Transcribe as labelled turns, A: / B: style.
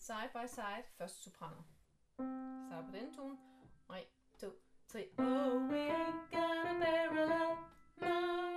A: Side by side. Først sopraner. Start på den tone. 1, 2, 3. Oh, we ain't got a barrel of more.